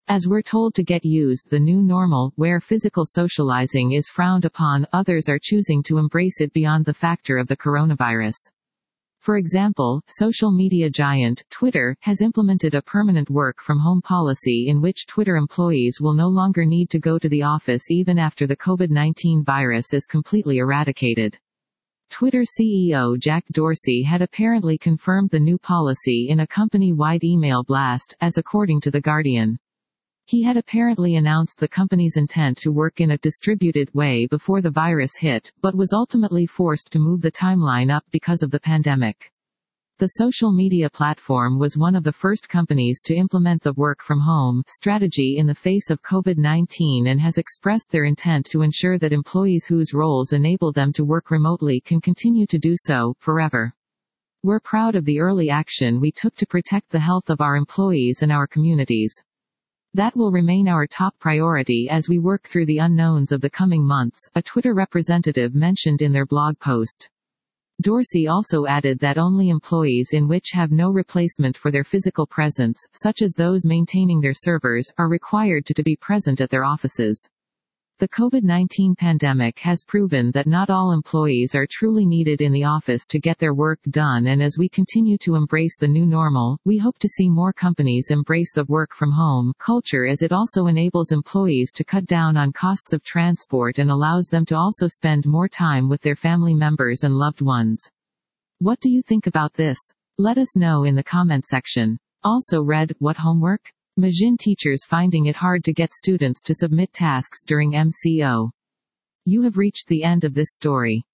As we're told to get used the new normal, where physical socializing is frowned upon, others are choosing to embrace it beyond the factor of the coronavirus. For example, social media giant, Twitter, has implemented a permanent work-from-home policy in which Twitter employees will no longer need to go to the office even after the COVID-19 virus is completely eradicated. Twitter CEO Jack Dorsey had apparently confirmed the new policy in a company-wide email blast, as according to The Guardian. He had apparently announced the company's intent to work in a distributed way before the virus hit, but was ultimately forced to move the timeline up because of the pandemic. The social media platform was one of the first companies to implement the work-from-home strategy in the face of COVID-19 and has expressed their intent to ensure that employees whose roles enable them to work remotely can continue to do so, forever. We're proud of the early action we took to protect the health of our employees and our communities. That will remain our top priority as we work through the unknowns of the coming months, a Twitter representative mentioned in their blog post. Dorsey also added that only employees in which have no replacement for their physical presence, such as those maintaining their servers, are required to be present at their offices. The COVID-19 pandemic has proven that not all employees are truly needed in the office to get their work done, and as we continue to embrace the new normal, we hope to see more companies embrace the work-from-home culture, as it also enables employees to cut down on costs of transport and allows them to also spend more time with their family members and loved ones. What do you think about this? Let us know in the comment section. Also read, what homework? Majin teachers finding it hard to get students to submit tasks during MCO. You have reached the end of this story.